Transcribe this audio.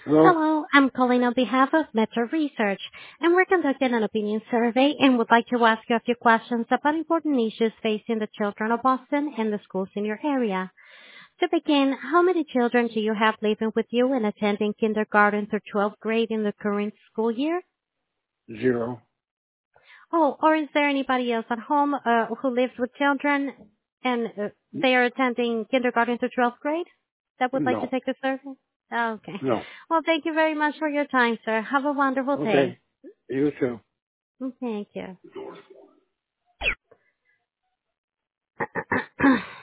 Hello? Hello, I'm calling on behalf of Metro Research, and we're conducting an opinion survey and would like to ask you a few questions about important issues facing the children of Boston and the schools in your area. To begin, how many children do you have living with you and attending kindergarten through 12th grade in the current school year? Zero. Oh, or is there anybody else at home who lives with children and they are attending kindergarten through 12th grade that would like to No. take the survey? Okay. No. Well, thank you very much for your time, sir. Have a wonderful day. Okay. You too. Thank you.